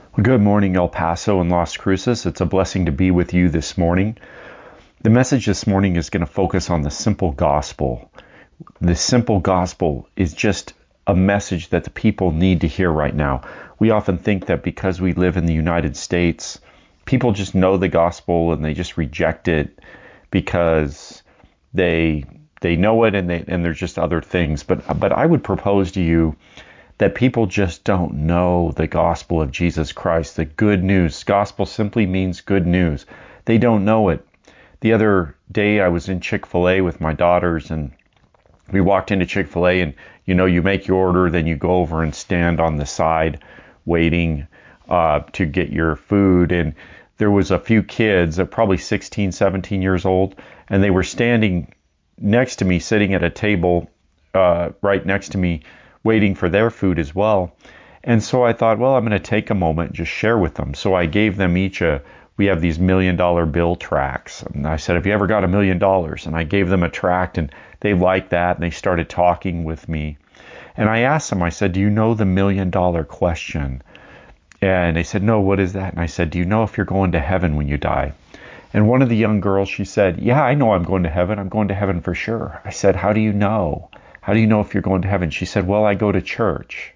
Well, good morning, El Paso and Las Cruces. It's a blessing to be with you this morning. The message this morning is going to focus on the simple gospel. The simple gospel is just a message that the people need to hear right now. We often think that because we live in the United States, people just know the gospel and they just reject it because they know it and there's just other things. But I would propose to you that people just don't know the gospel of Jesus Christ, the good news. Gospel simply means good news. They don't know it. The other day I was in Chick-fil-A with my daughters, and we walked into Chick-fil-A, and you make your order, then you go over and stand on the side waiting to get your food. And there was a few kids, probably 16, 17 years old, and they were standing next to me, sitting at a table right next to me, waiting for their food as well. And so I thought, well, I'm going to take a moment and just share with them. So I gave them each we have these $1 million bill tracts. And I said, have you ever got $1 million? And I gave them a tract, and they liked that, and they started talking with me. And I asked them, I said, do you know the $1 million question? And they said, no, what is that? And I said, do you know if you're going to heaven when you die? And one of the young girls, she said, yeah, I know I'm going to heaven. I'm going to heaven for sure. I said, how do you know? How do you know if you're going to heaven? She said, well, I go to church.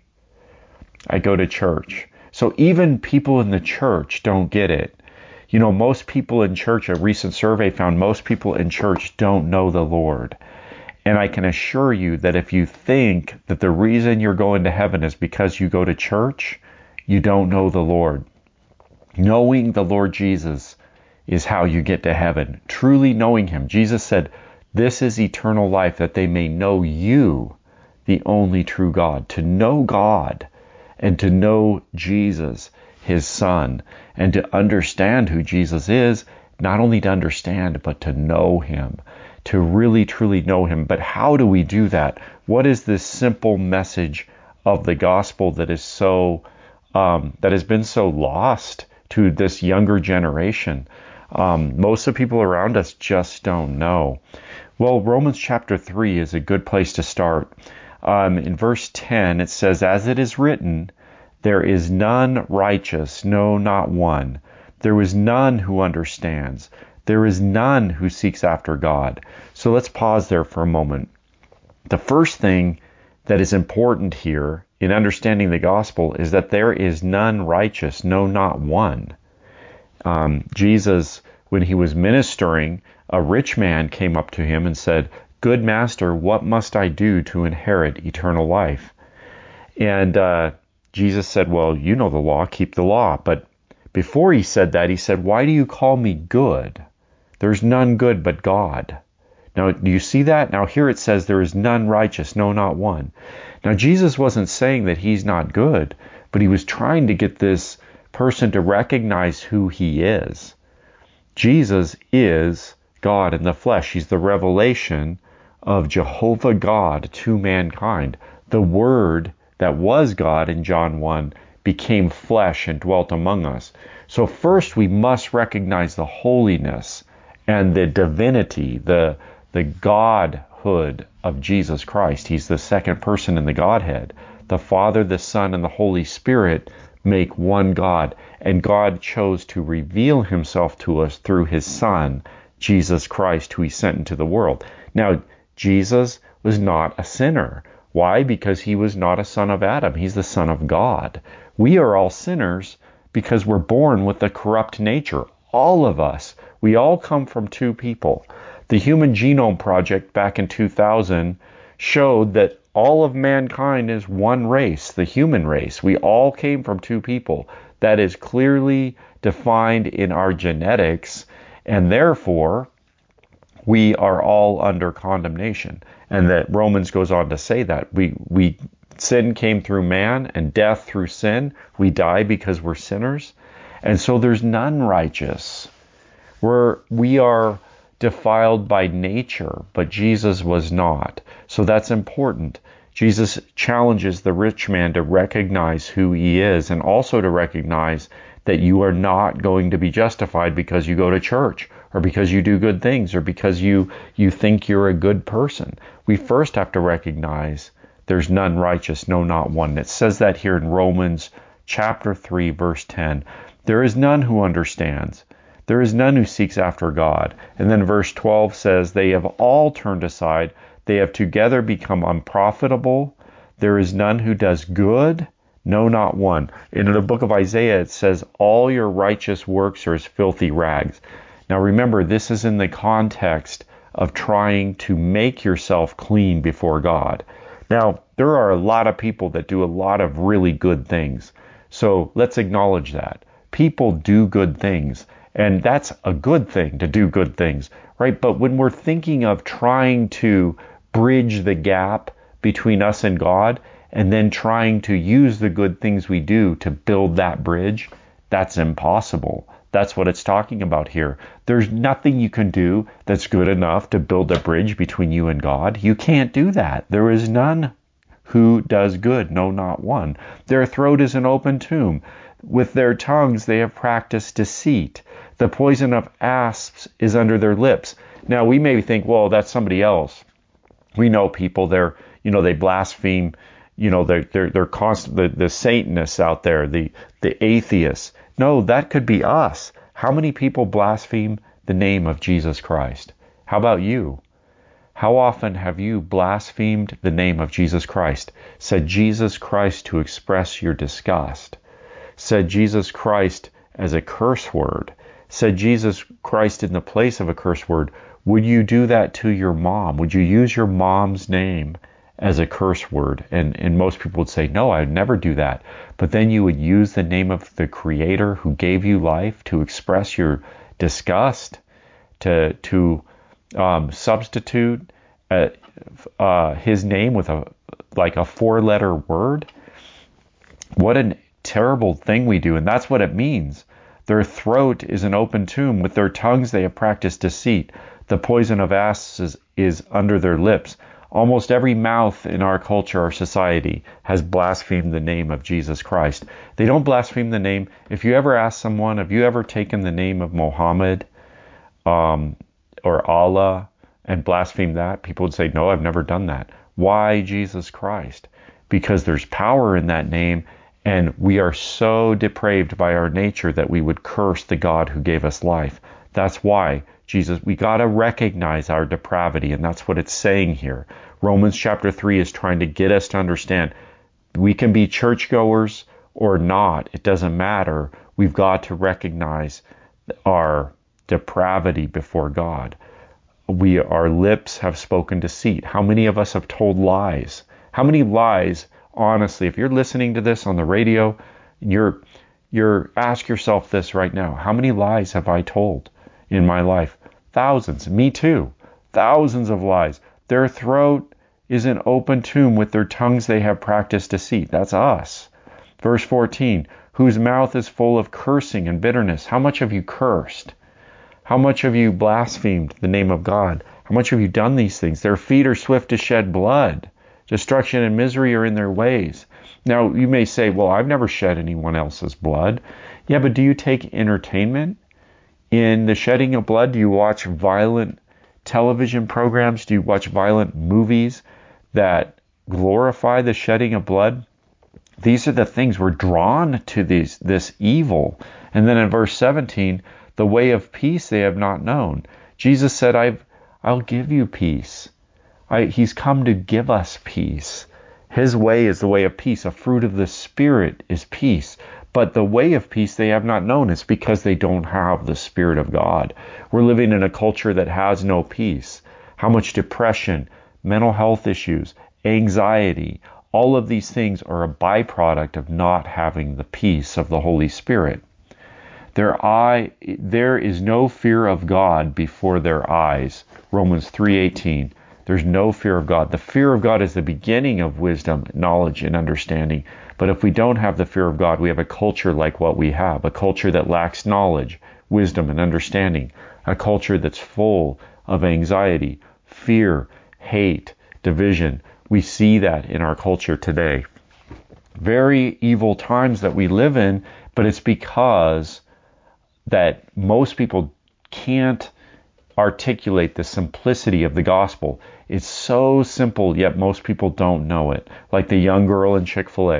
I go to church. So even people in the church don't get it. Most people in church, a recent survey found most people in church don't know the Lord. And I can assure you that if you think that the reason you're going to heaven is because you go to church, you don't know the Lord. Knowing the Lord Jesus is how you get to heaven. Truly knowing him. Jesus said, this is eternal life, that they may know you, the only true God. To know God and to know Jesus, his son, and to understand who Jesus is, not only to understand, but to know him, to really, truly know him. But how do we do that? What is this simple message of the gospel that is that has been so lost to this younger generation? Most of the people around us just don't know. Well, Romans chapter 3 is a good place to start. In verse 10, it says, as it is written, there is none righteous, no, not one. There is none who understands. There is none who seeks after God. So let's pause there for a moment. The first thing that is important here in understanding the gospel is that there is none righteous, no, not one. Jesus, when he was ministering, a rich man came up to him and said, good master, what must I do to inherit eternal life? And Jesus said, well, you know the law, keep the law. But before he said that, he said, why do you call me good? There's none good but God. Now, do you see that? Now, here it says there is none righteous, no, not one. Now, Jesus wasn't saying that he's not good, but he was trying to get this person to recognize who he is. Jesus is God in the flesh. He's the revelation of Jehovah God to mankind. The Word that was God in John 1 became flesh and dwelt among us. So first we must recognize the holiness and the divinity, the Godhood of Jesus Christ. He's the second person in the Godhead. The Father, the Son, and the Holy Spirit make one God. And God chose to reveal himself to us through his Son, Jesus Christ, who he sent into the world. Now, Jesus was not a sinner. Why? Because he was not a son of Adam. He's the Son of God. We are all sinners because we're born with a corrupt nature. All of us. We all come from two people. The Human Genome Project back in 2000 showed that all of mankind is one race, the human race. We all came from two people. That is clearly defined in our genetics, and therefore we are all under condemnation. And that Romans goes on to say that we sin came through man and death through sin. We die because we're sinners. And so there's none righteous. We are defiled by nature, but Jesus was not. So that's important. Jesus challenges the rich man to recognize who he is, and also to recognize that you are not going to be justified because you go to church, or because you do good things, or because you think you're a good person. We first have to recognize there's none righteous, no, not one. It says that here in Romans chapter 3, verse 10. There is none who understands. There is none who seeks after God. And then verse 12 says, they have all turned aside. They have together become unprofitable. There is none who does good, no, not one. In the book of Isaiah, it says, all your righteous works are as filthy rags. Now remember, this is in the context of trying to make yourself clean before God. Now, there are a lot of people that do a lot of really good things. So let's acknowledge that. People do good things. And that's a good thing to do good things, right? But when we're thinking of trying to bridge the gap between us and God, and then trying to use the good things we do to build that bridge, that's impossible. That's what it's talking about here. There's nothing you can do that's good enough to build a bridge between you and God. You can't do that. There is none who does good, no, not one. Their throat is an open tomb. With their tongues they have practiced deceit. The poison of asps is under their lips. Now we may think, well, that's somebody else. We know people, they blaspheme, they're constant, the Satanists out there, the atheists. No, that could be us. How many people blaspheme the name of Jesus Christ? How about you? How often have you blasphemed the name of Jesus Christ? Said Jesus Christ to express your disgust? Said Jesus Christ as a curse word? Said Jesus Christ in the place of a curse word? Would you do that to your mom? Would you use your mom's name as a curse word? And most people would say, no, I would never do that. But then you would use the name of the Creator who gave you life to express your disgust, to substitute his name with a four-letter word. What a terrible thing we do, and that's what it means. Their throat is an open tomb. With their tongues they have practiced deceit. The poison of asps is under their lips. Almost every mouth in our culture, our society, has blasphemed the name of Jesus Christ. They don't blaspheme the name. If you ever ask someone, have you ever taken the name of Mohammed or Allah and blasphemed that? People would say, no, I've never done that. Why Jesus Christ? Because there's power in that name, and we are so depraved by our nature that we would curse the God who gave us life. That's why Jesus, we got to recognize our depravity, and that's what it's saying here. Romans chapter 3 is trying to get us to understand we can be churchgoers or not. It doesn't matter. We've got to recognize our depravity before God. Our lips have spoken deceit. How many of us have told lies? How many lies, honestly, if you're listening to this on the radio, ask yourself this right now. How many lies have I told in my life? Thousands. Me too. Thousands of lies. Their throat is an open tomb. With their tongues they have practiced deceit. That's us. Verse 14, whose mouth is full of cursing and bitterness. How much have you cursed? How much have you blasphemed the name of God? How much have you done these things? Their feet are swift to shed blood. Destruction and misery are in their ways. Now, you may say, well, I've never shed anyone else's blood. Yeah, but do you take entertainment in the shedding of blood? Do you watch violent television programs? Do you watch violent movies that glorify the shedding of blood? These are the things we're drawn to, this evil. And then in verse 17, the way of peace they have not known. Jesus said, I'll give you peace. He's come to give us peace. His way is the way of peace. A fruit of the Spirit is peace. But the way of peace they have not known. It's because they don't have the Spirit of God. We're living in a culture that has no peace. How much depression, mental health issues, anxiety, all of these things are a byproduct of not having the peace of the Holy Spirit. There is no fear of God before their eyes. Romans 3:18. There's no fear of God. The fear of God is the beginning of wisdom, knowledge, and understanding. But if we don't have the fear of God, we have a culture like what we have, a culture that lacks knowledge, wisdom, and understanding, a culture that's full of anxiety, fear, hate, division. We see that in our culture today. Very evil times that we live in, but it's because that most people can't articulate the simplicity of the gospel. It's so simple, yet most people don't know it. Like the young girl in Chick-fil-A.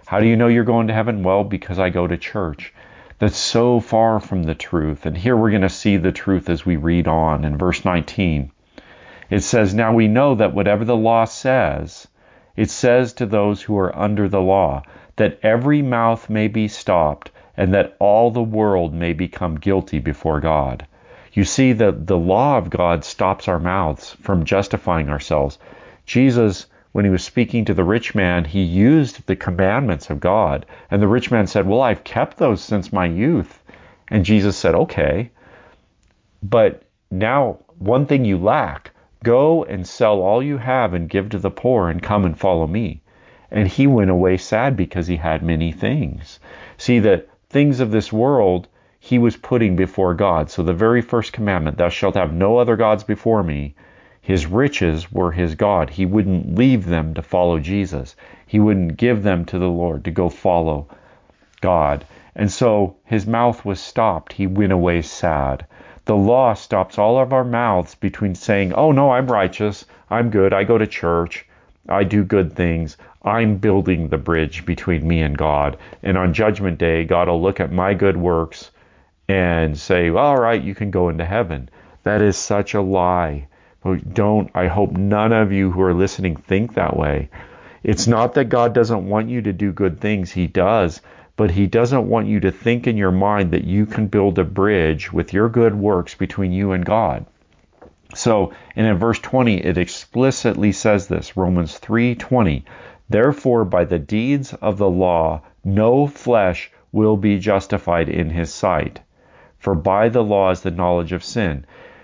How do you know you're going to heaven? Well, because I go to church. That's so far from the truth. And here we're going to see the truth as we read on in verse 19. It says, "Now we know that whatever the law says, it says to those who are under the law, that every mouth may be stopped, and that all the world may become guilty before God." You see that the law of God stops our mouths from justifying ourselves. Jesus, when he was speaking to the rich man, he used the commandments of God. And the rich man said, "Well, I've kept those since my youth." And Jesus said, "Okay, but now one thing you lack. Go and sell all you have and give to the poor and come and follow me." And he went away sad because he had many things. See, the things of this world he was putting before God. So the very first commandment, "Thou shalt have no other gods before me," his riches were his God. He wouldn't leave them to follow Jesus. He wouldn't give them to the Lord to go follow God. And so his mouth was stopped. He went away sad. The law stops all of our mouths between saying, "Oh no, I'm righteous, I'm good, I go to church, I do good things, I'm building the bridge between me and God. And on Judgment Day, God will look at my good works and say, all right, you can go into heaven." That is such a lie. I hope none of you who are listening think that way. It's not that God doesn't want you to do good things. He does. But he doesn't want you to think in your mind that you can build a bridge with your good works between you and God. So, and in verse 20, it explicitly says this, Romans 3:20, "Therefore, by the deeds of the law, no flesh will be justified in his sight. For by the law is the knowledge of sin."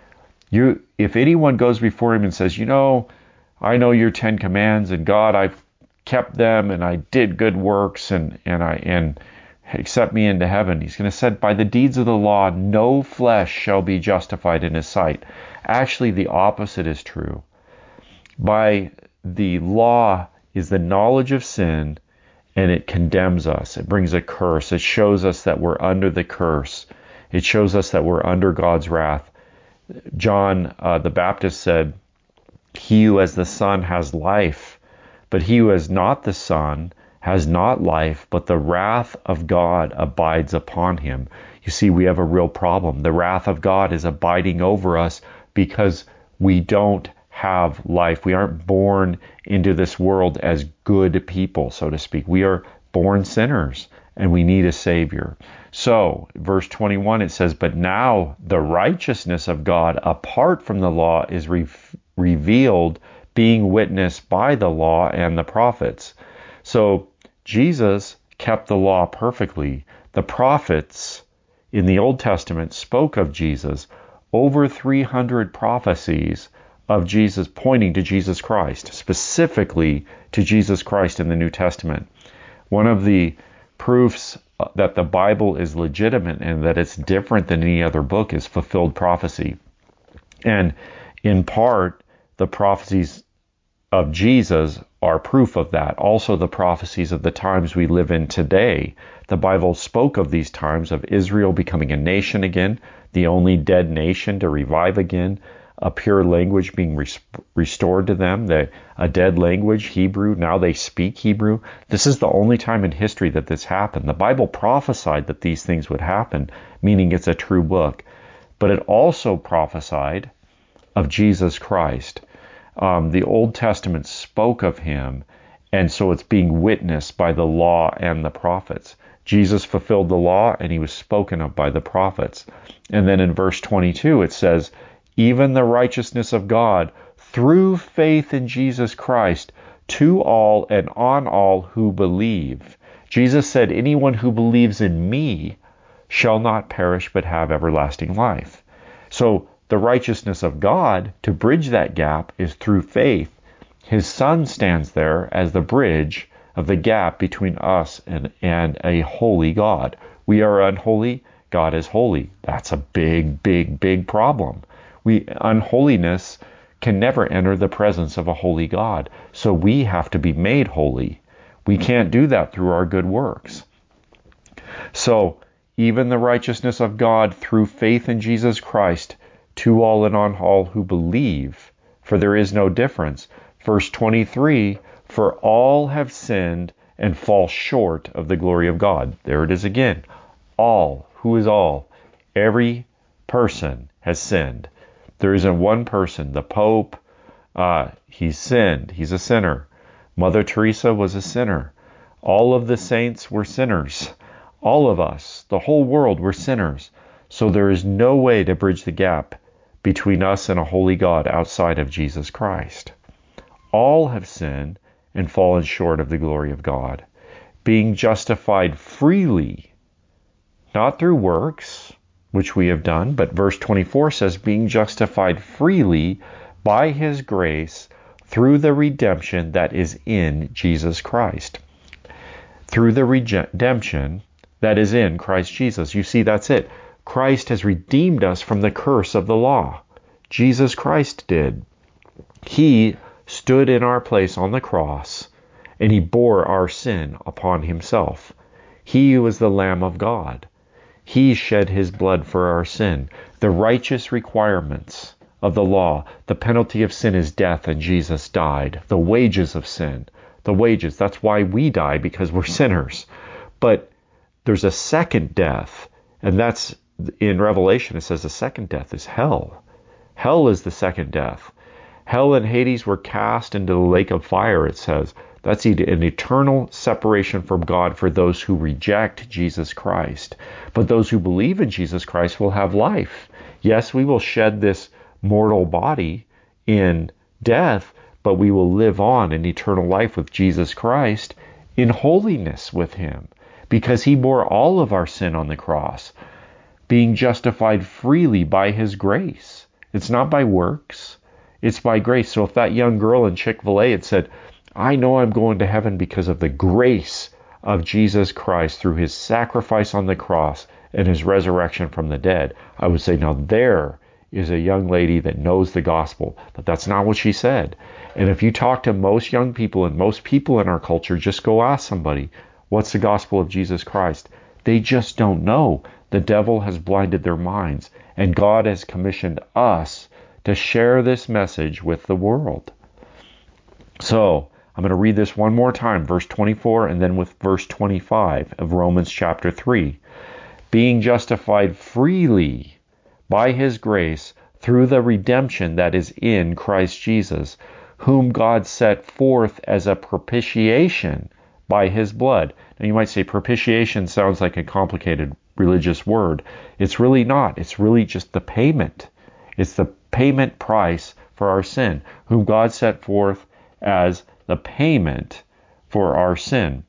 If anyone goes before him and says, I know your 10 commands, and God, I've kept them, and I did good works, and accept me into heaven, he's going to say, by the deeds of the law, no flesh shall be justified in his sight. Actually, the opposite is true. By the law is the knowledge of sin, and it condemns us. It brings a curse. It shows us that we're under the curse. It shows us that we're under God's wrath. John the Baptist said, "He who has the Son has life, but he who has not the Son has not life, but the wrath of God abides upon him." You see, we have a real problem. The wrath of God is abiding over us because we don't have life. We aren't born into this world as good people, so to speak. We are born sinners, and we need a Savior. So, verse 21, it says, "But now the righteousness of God apart from the law is revealed, being witnessed by the law and the prophets." So, Jesus kept the law perfectly. The prophets in the Old Testament spoke of Jesus. Over 300 prophecies of Jesus pointing to Jesus Christ, specifically to Jesus Christ in the New Testament. One of the proofs that the Bible is legitimate and that it's different than any other book is fulfilled prophecy. And in part, the prophecies of Jesus are proof of that. Also, the prophecies of the times we live in today. The Bible spoke of these times of Israel becoming a nation again, the only dead nation to revive again, a pure language being restored to them, a dead language, Hebrew, now they speak Hebrew. This is the only time in history that this happened. The Bible prophesied that these things would happen, meaning it's a true book. But it also prophesied of Jesus Christ. The Old Testament spoke of him, and so it's being witnessed by the law and the prophets. Jesus fulfilled the law, and he was spoken of by the prophets. And then in verse 22, it says, "Even the righteousness of God through faith in Jesus Christ to all and on all who believe." Jesus said, "Anyone who believes in me shall not perish but have everlasting life." So the righteousness of God, to bridge that gap, is through faith. His Son stands there as the bridge of the gap between us and a holy God. We are unholy. God is holy. That's a big, big, big problem. Unholiness can never enter the presence of a holy God. So we have to be made holy. We can't do that through our good works. So even the righteousness of God through faith in Jesus Christ to all and on all who believe, for there is no difference. Verse 23, "For all have sinned and fall short of the glory of God. There it is again. All. Who is all? Every person has sinned. There isn't one person. The Pope, he's sinned. He's a sinner. Mother Teresa was a sinner. All of the saints were sinners. All of us, the whole world, were sinners. So there is no way to bridge the gap between us and a holy God outside of Jesus Christ. All have sinned and fallen short of the glory of God, being justified freely, not through works, which we have done, but verse 24 says, being justified freely by his grace through the redemption that is in Jesus Christ. Through the redemption that is in Christ Jesus. You see, that's it. Christ has redeemed us from the curse of the law. Jesus Christ did. He stood in our place on the cross, and he bore our sin upon himself. He was the Lamb of God. He shed his blood for our sin. The righteous requirements of the law, the penalty of sin is death, and Jesus died. The wages of sin, the wages, that's why we die, because we're sinners. But there's a second death, and that's in Revelation. It says the second death is hell. Hell is the second death. Hell and Hades were cast into the lake of fire, it says. That's an eternal separation from God for those who reject Jesus Christ. But those who believe in Jesus Christ will have life. Yes, we will shed this mortal body in death, but we will live on in eternal life with Jesus Christ in holiness with him, because he bore all of our sin on the cross, being justified freely by his grace. It's not by works, it's by grace. So if that young girl in Chick-fil-A had said, I know I'm going to heaven because of the grace of Jesus Christ through his sacrifice on the cross and his resurrection from the dead, I would say, now there is a young lady that knows the gospel. But that's not what she said. And if you talk to most young people and most people in our culture, just go ask somebody, what's the gospel of Jesus Christ? They just don't know. The devil has blinded their minds, and God has commissioned us to share this message with the world. So I'm going to read this one more time, verse 24, and then with verse 25 of Romans chapter 3. Being justified freely by his grace through the redemption that is in Christ Jesus, whom God set forth as a propitiation by his blood. Now you might say propitiation sounds like a complicated religious word. It's really not. It's really just the payment. It's the payment price for our sin, whom God set forth as the payment for our sin.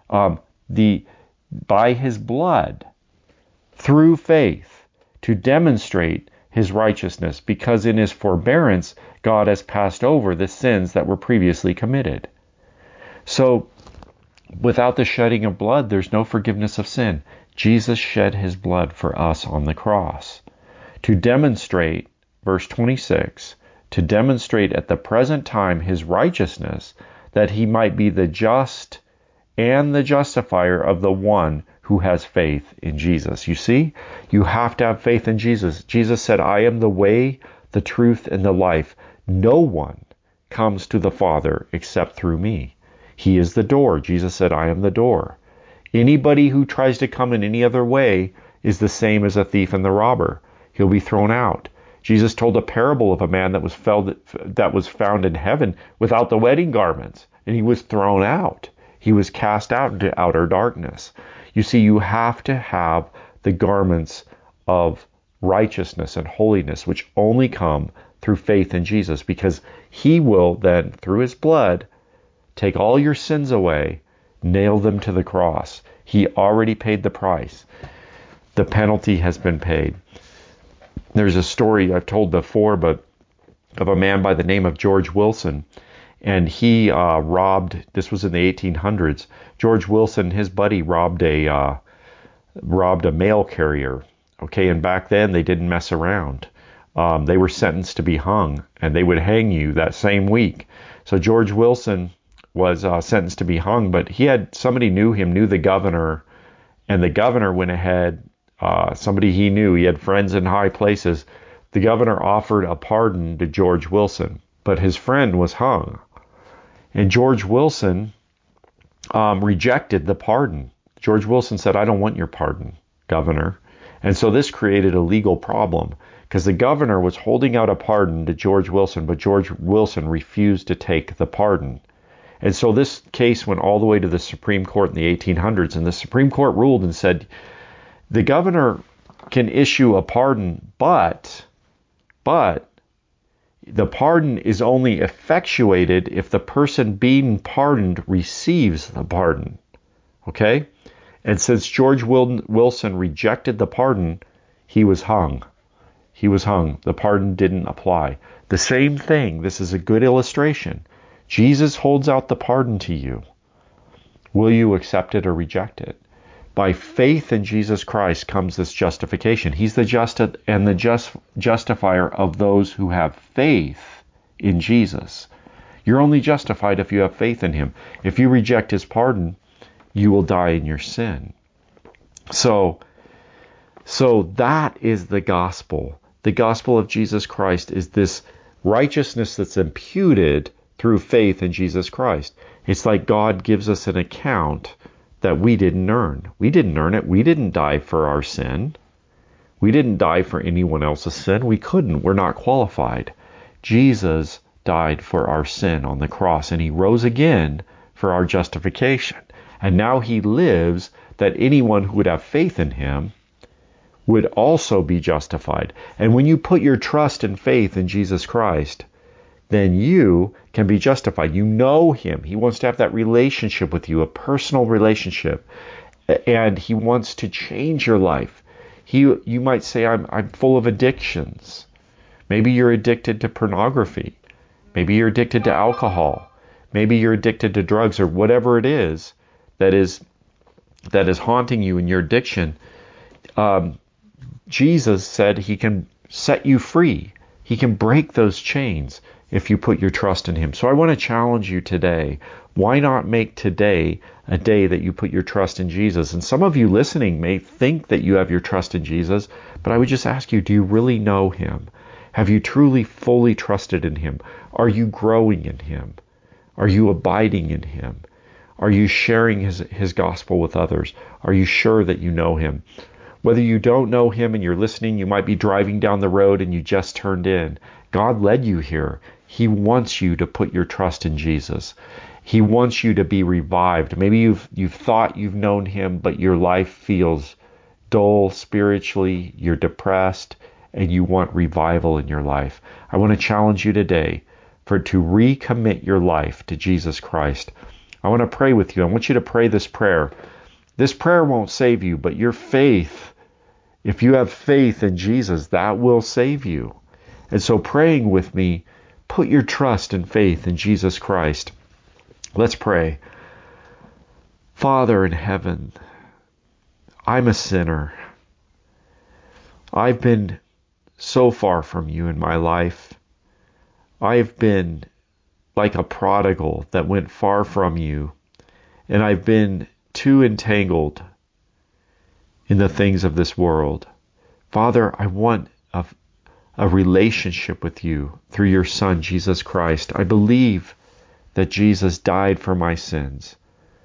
By his blood, through faith, to demonstrate his righteousness, because in his forbearance God has passed over the sins that were previously committed. So without the shedding of blood, there's no forgiveness of sin. Jesus shed his blood for us on the cross. To demonstrate, verse 26, to demonstrate at the present time his righteousness, that he might be the just and the justifier of the one who has faith in Jesus. You see, you have to have faith in Jesus. Jesus said, I am the way, the truth, and the life. No one comes to the Father except through me. He is the door. Jesus said, I am the door. Anybody who tries to come in any other way is the same as a thief and the robber. He'll be thrown out. Jesus told a parable of a man that was found in heaven without the wedding garments, and he was thrown out. He was cast out into outer darkness. You see, you have to have the garments of righteousness and holiness, which only come through faith in Jesus, because he will then, through his blood, take all your sins away, nail them to the cross. He already paid the price. The penalty has been paid. There's a story I've told before, but of a man by the name of George Wilson, and he robbed. This was in the 1800s. George Wilson, his buddy, robbed a mail carrier. Okay, and back then they didn't mess around. They were sentenced to be hung, and they would hang you that same week. So George Wilson was sentenced to be hung, but somebody knew the governor, and the governor went ahead. Somebody he knew, he had friends in high places. The governor offered a pardon to George Wilson, but his friend was hung. And George Wilson rejected the pardon. George Wilson said, "I don't want your pardon, Governor." And so this created a legal problem because the governor was holding out a pardon to George Wilson, but George Wilson refused to take the pardon. And so this case went all the way to the Supreme Court in the 1800s, and the Supreme Court ruled and said, the governor can issue a pardon, but the pardon is only effectuated if the person being pardoned receives the pardon. Okay? And since George Wilson rejected the pardon, he was hung. He was hung. The pardon didn't apply. The same thing, this is a good illustration. Jesus holds out the pardon to you. Will you accept it or reject it? By faith in Jesus Christ comes this justification. He's the justifier of those who have faith in Jesus. You're only justified if you have faith in him. If you reject his pardon, you will die in your sin. So that is the gospel. The gospel of Jesus Christ is this righteousness that's imputed through faith in Jesus Christ. It's like God gives us an account that we didn't earn. We didn't earn it. We didn't die for our sin. We didn't die for anyone else's sin. We couldn't. We're not qualified. Jesus died for our sin on the cross, and he rose again for our justification. And now he lives that anyone who would have faith in him would also be justified. And when you put your trust and faith in Jesus Christ, then you can be justified. You know him. He wants to have that relationship with you, a personal relationship. And he wants to change your life. You might say, I'm full of addictions. Maybe you're addicted to pornography. Maybe you're addicted to alcohol. Maybe you're addicted to drugs or whatever it is that is haunting you in your addiction. Jesus said he can set you free. He can break those chains if you put your trust in him. So I want to challenge you today. Why not make today a day that you put your trust in Jesus? And some of you listening may think that you have your trust in Jesus, but I would just ask you, do you really know him? Have you truly, fully trusted in him? Are you growing in him? Are you abiding in him? Are you sharing his gospel with others? Are you sure that you know him? Whether you don't know him and you're listening, you might be driving down the road and you just turned in. God led you here. He wants you to put your trust in Jesus. He wants you to be revived. Maybe you've thought you've known him, but your life feels dull spiritually, you're depressed, and you want revival in your life. I want to challenge you today to recommit your life to Jesus Christ. I want to pray with you. I want you to pray this prayer. This prayer won't save you, but your faith, if you have faith in Jesus, that will save you. And so praying with me, put your trust and faith in Jesus Christ. Let's pray. Father in heaven, I'm a sinner. I've been so far from you in my life. I've been like a prodigal that went far from you, and I've been too entangled in the things of this world. Father, I want a relationship with you through your Son, Jesus Christ. I believe that Jesus died for my sins.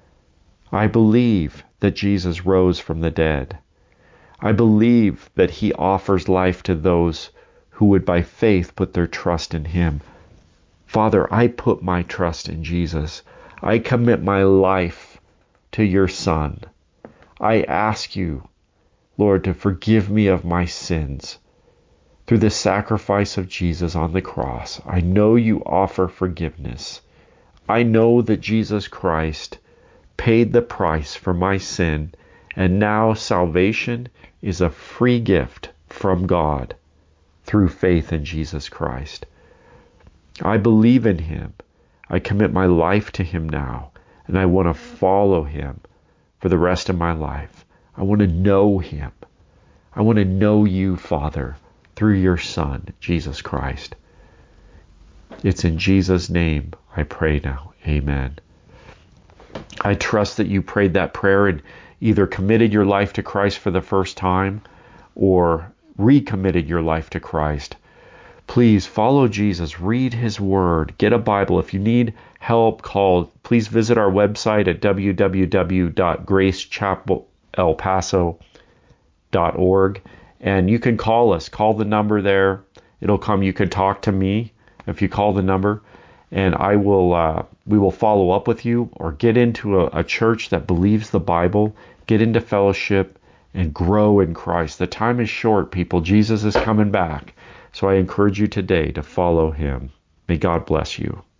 I believe that Jesus rose from the dead. I believe that he offers life to those who would by faith put their trust in him. Father, I put my trust in Jesus. I commit my life to your Son. I ask you, Lord, to forgive me of my sins. Through the sacrifice of Jesus on the cross, I know you offer forgiveness. I know that Jesus Christ paid the price for my sin, and now salvation is a free gift from God through faith in Jesus Christ. I believe in him. I commit my life to him now, and I want to follow him for the rest of my life. I want to know him. I want to know you, Father, through your Son, Jesus Christ. It's in Jesus' name I pray now. Amen. I trust that you prayed that prayer and either committed your life to Christ for the first time or recommitted your life to Christ. Please follow Jesus, read his word, get a Bible. If you need help, please visit our website at www.gracechapelelpaso.org, and you can call us. Call the number there. It'll come. You can talk to me if you call the number, and we will follow up with you, or get into a church that believes the Bible, get into fellowship, and grow in Christ. The time is short, people. Jesus is coming back. So I encourage you today to follow him. May God bless you.